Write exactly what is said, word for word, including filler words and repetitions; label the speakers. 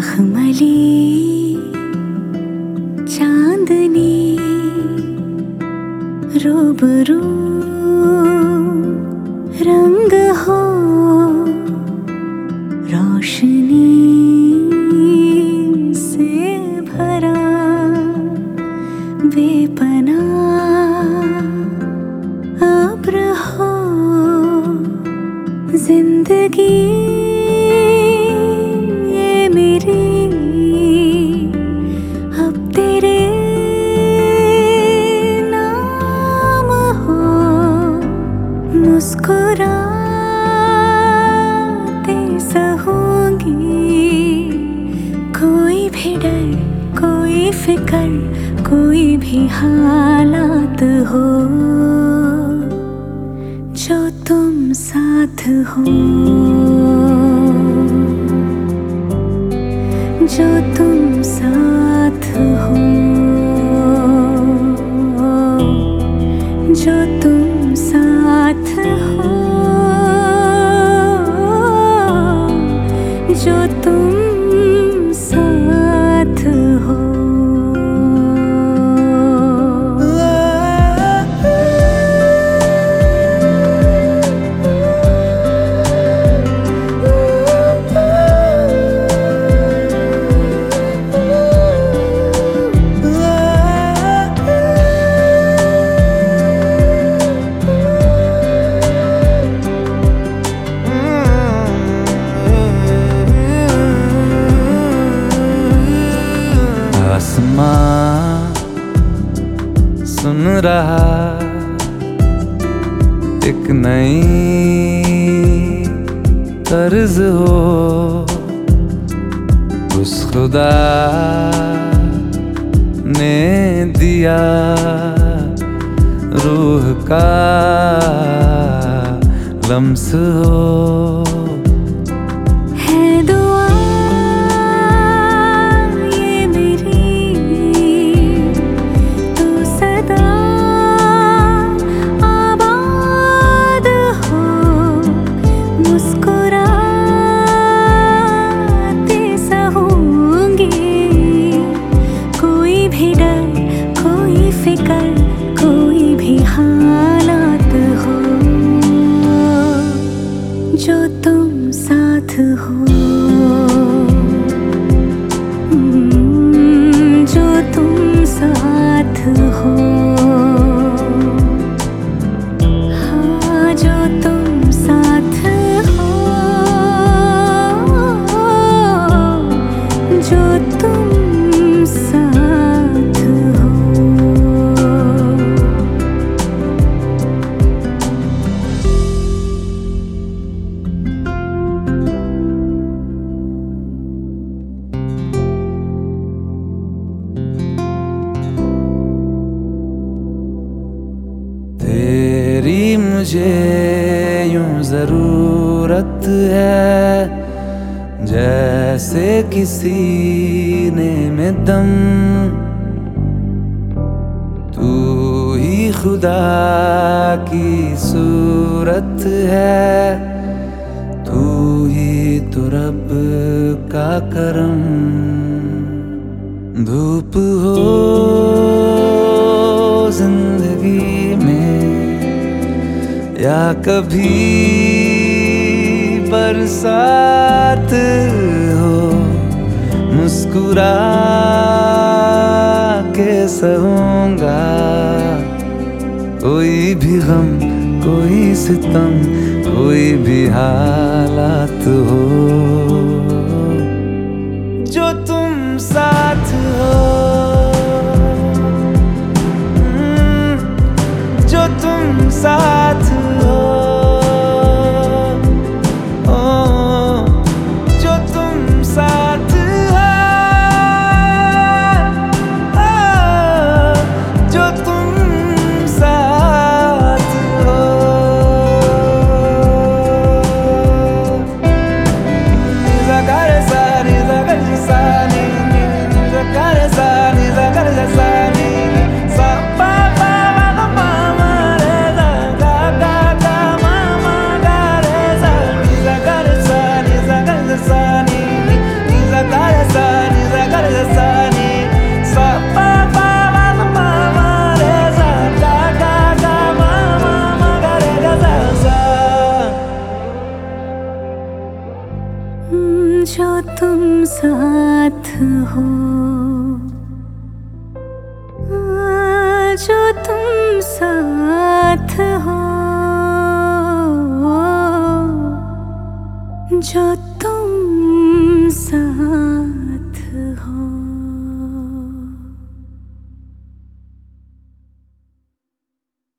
Speaker 1: मखमली चांदनी रूबरू रंग हो रोशनी से भरा बेपनाह अब्र हो जिंदगी ये मेरी अब तेरे नाम हो मुस्कुराते सहूंगी कोई भी डर कोई फिकर कोई भी हालात हो जो तुम साथ हो जो तुम साथ हो जो तुम साथ हो जो तुम साथ हो
Speaker 2: आसमां सुन रहा एक नई तर्ज हो उस खुदा ने दिया रूह का लम्स हो
Speaker 1: कोई भी हालात हो जो तुम साथ हो जो तुम साथ हो हाँ जो तुम साथ हो जो तुम साथ हो
Speaker 2: तेरी मुझे यूं जरूरत है जैसे किसी ने में दम तू ही खुदा की सूरत है तू ही तो रब का करम धूप हो जिंदगी में या कभी बरसात हो मुस्कुरा के सहूंगा कोई भी गम कोई सितम कोई भी हालात हो जो तुम साथ हो जो तुम साथ हो ओ, जो तुम साथ हो ओ, जो तुम साथ हो
Speaker 1: जो तुम साथ हो, जो तुम साथ हो, जो